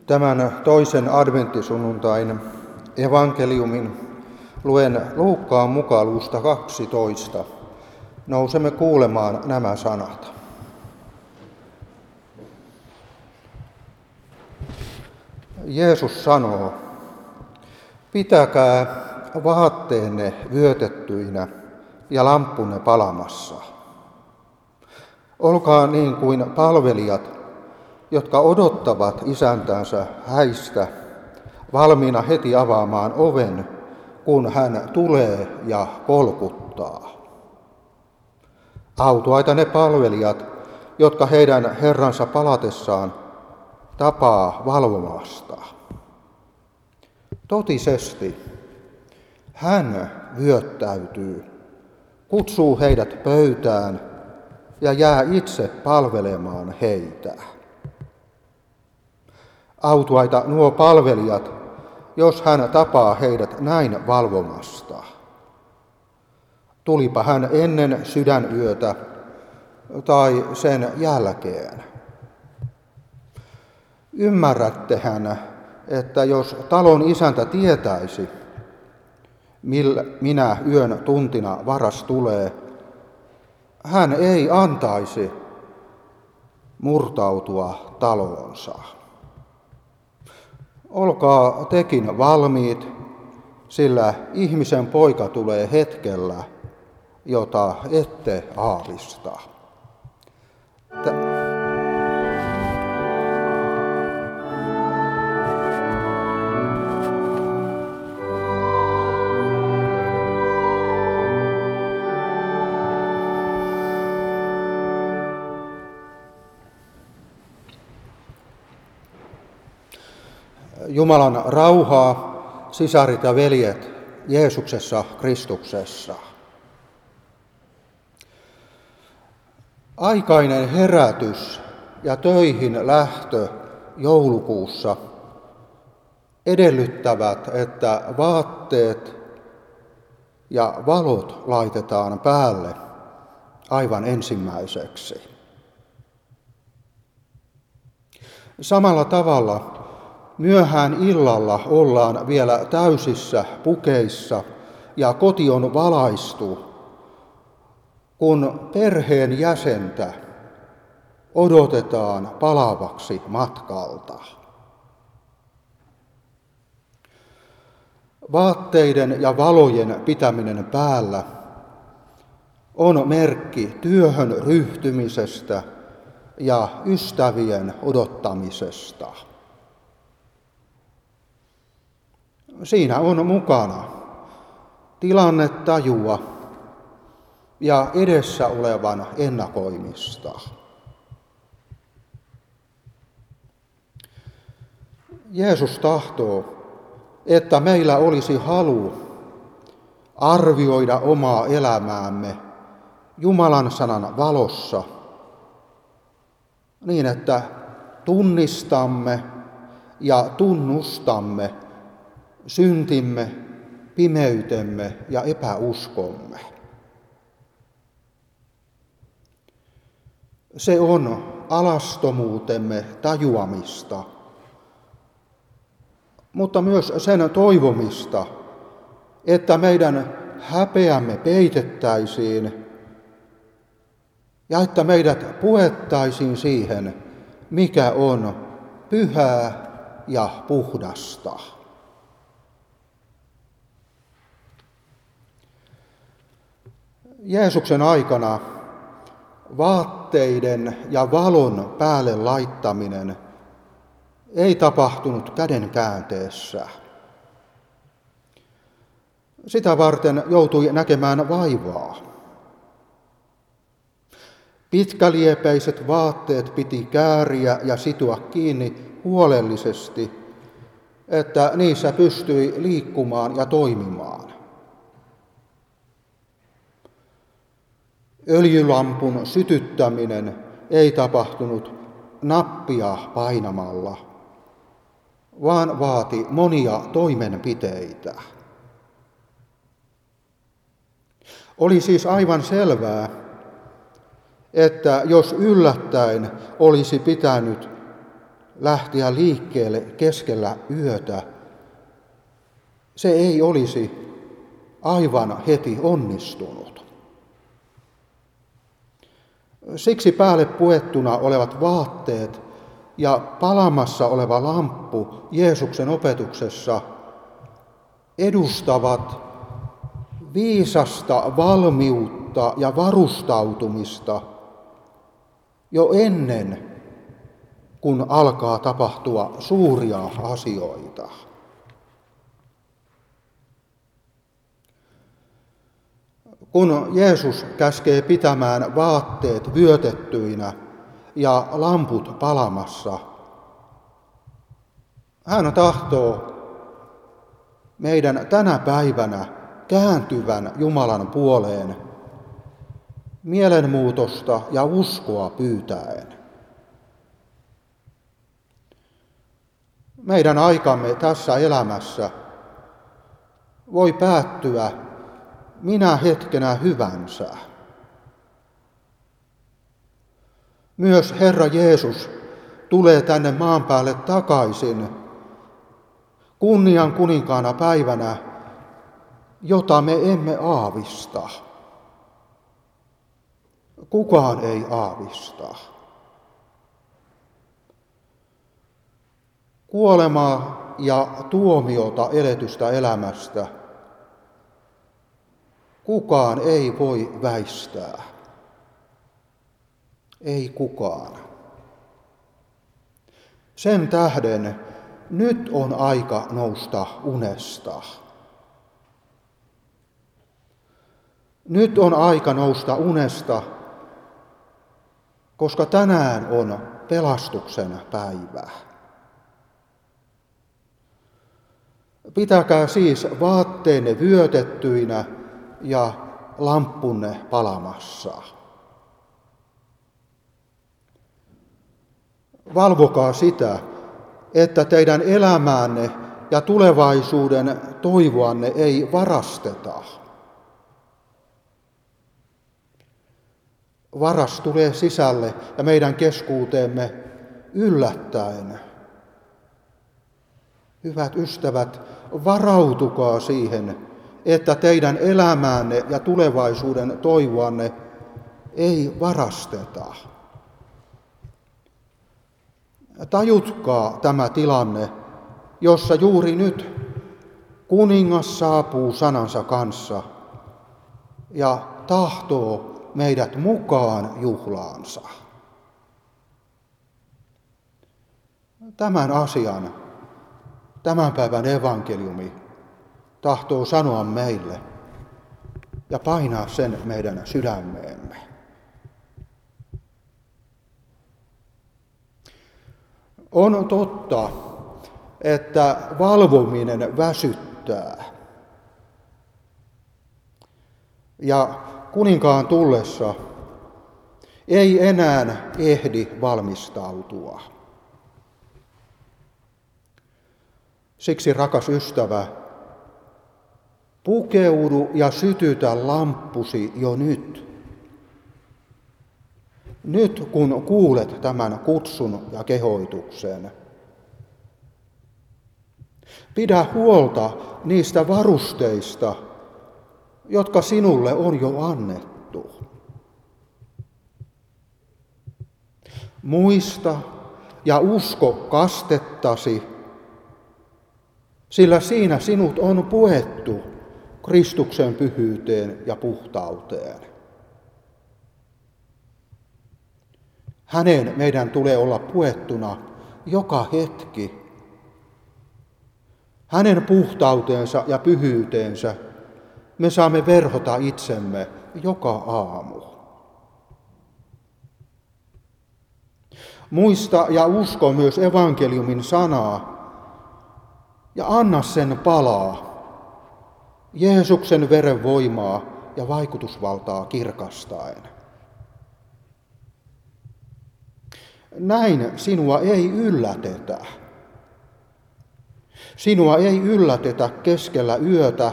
Tämän toisen adventtisunnuntain evankeliumin luen Luukkaan mukaan luvusta 12. Nousemme kuulemaan nämä sanat. Jeesus sanoo, pitäkää vaatteenne vyötettyinä ja lamppunne palamassa. Olkaa niin kuin palvelijat, jotka odottavat isäntänsä häistä, valmiina heti avaamaan oven, kun hän tulee ja kolkuttaa. Autuaita ne palvelijat, jotka heidän herransa palatessaan tapaa valvomasta. Totisesti hän vyöttäytyy, kutsuu heidät pöytään ja jää itse palvelemaan heitä. Autuaita nuo palvelijat, jos hän tapaa heidät näin valvomasta. Tulipa hän ennen sydänyötä tai sen jälkeen. Ymmärrättehän, että jos talon isäntä tietäisi, minä yön tuntina varas tulee, hän ei antaisi murtautua taloonsa. Olkaa tekin valmiit, sillä ihmisen poika tulee hetkellä, jota ette aavista. Jumalan rauhaa, sisarit ja veljet Jeesuksessa Kristuksessa. Aikainen herätys ja töihin lähtö joulukuussa edellyttävät, että vaatteet ja valot laitetaan päälle aivan ensimmäiseksi. Samalla tavalla myöhään illalla ollaan vielä täysissä pukeissa ja koti on valaistu, kun perheen jäsentä odotetaan palaavaksi matkalta. Vaatteiden ja valojen pitäminen päällä on merkki työhön ryhtymisestä ja ystävien odottamisesta. Siinä on mukana tilannetajua ja edessä olevan ennakoimista. Jeesus tahtoo, että meillä olisi halu arvioida omaa elämäämme Jumalan sanan valossa niin, että tunnistamme ja tunnustamme syntimme, pimeytemme ja epäuskomme. Se on alastomuutemme tajuamista, mutta myös sen toivomista, että meidän häpeämme peitettäisiin ja että meidät puettaisiin siihen, mikä on pyhää ja puhdasta. Jeesuksen aikana vaatteiden ja valon päälle laittaminen ei tapahtunut käden käänteessä. Sitä varten joutui näkemään vaivaa. Pitkäliepeiset vaatteet piti kääriä ja sitoa kiinni huolellisesti, että niissä pystyi liikkumaan ja toimimaan. Öljylampun sytyttäminen ei tapahtunut nappia painamalla, vaan vaati monia toimenpiteitä. Oli siis aivan selvää, että jos yllättäen olisi pitänyt lähteä liikkeelle keskellä yötä, se ei olisi aivan heti onnistunut. Siksi päälle puettuna olevat vaatteet ja palamassa oleva lamppu Jeesuksen opetuksessa edustavat viisasta valmiutta ja varustautumista jo ennen kun alkaa tapahtua suuria asioita. Kun Jeesus käskee pitämään vaatteet vyötettyinä ja lamput palamassa, hän tahtoo meidän tänä päivänä kääntyvän Jumalan puoleen mielenmuutosta ja uskoa pyytäen. Meidän aikamme tässä elämässä voi päättyä minä hetkenä hyvänsä. Myös Herra Jeesus tulee tänne maan päälle takaisin kunnian kuninkaana päivänä, jota me emme aavista. Kukaan ei aavista. Kuolemaa ja tuomiota eletystä elämästä kukaan ei voi väistää. Ei kukaan. Sen tähden nyt on aika nousta unesta. Nyt on aika nousta unesta, koska tänään on pelastuksen päivä. Pitäkää siis vaatteenne vyötettyinä ja lamppunne palamassa. Valvokaa sitä, että teidän elämäänne ja tulevaisuuden toivoanne ei varasteta. Varas tulee sisälle ja meidän keskuuteemme yllättäen. Hyvät ystävät, varautukaa siihen, että teidän elämäänne ja tulevaisuuden toivoanne ei varasteta. Tajutkaa tämä tilanne, jossa juuri nyt kuningas saapuu sanansa kanssa ja tahtoo meidät mukaan juhlaansa. Tämän asian tämän päivän evankeliumi tahtoo sanoa meille ja painaa sen meidän sydämeemme. On totta, että valvominen väsyttää. Ja kuninkaan tullessa ei enää ehdi valmistautua. Siksi, rakas ystävä, pukeudu ja sytytä lamppusi jo nyt. Nyt kun kuulet tämän kutsun ja kehoituksen. Pidä huolta niistä varusteista, jotka sinulle on jo annettu. Muista ja usko kastettasi, sillä siinä sinut on puettu Kristuksen pyhyyteen ja puhtauteen. Hänen meidän tulee olla puettuna joka hetki. Hänen puhtauteensa ja pyhyyteensä me saamme verhota itsemme joka aamu. Muista ja usko myös evankeliumin sanaa ja anna sen palaa, Jeesuksen veren voimaa ja vaikutusvaltaa kirkastaen. Näin sinua ei yllätetä. Sinua ei yllätetä keskellä yötä,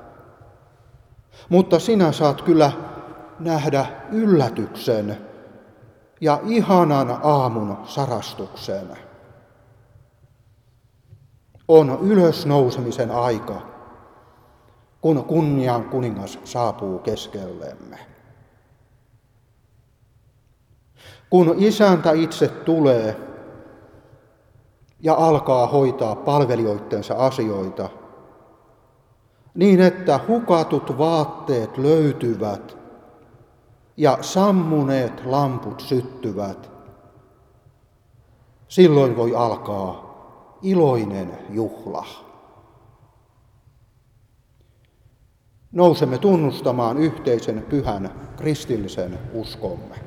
mutta sinä saat kyllä nähdä yllätyksen ja ihanan aamun sarastuksen. On ylösnousemisen aika, kun kunnian kuningas saapuu keskellemme. Kun isäntä itse tulee ja alkaa hoitaa palvelijoittensa asioita, niin että hukatut vaatteet löytyvät ja sammuneet lamput syttyvät, silloin voi alkaa iloinen juhla. Nousemme tunnustamaan yhteisen pyhän kristillisen uskomme.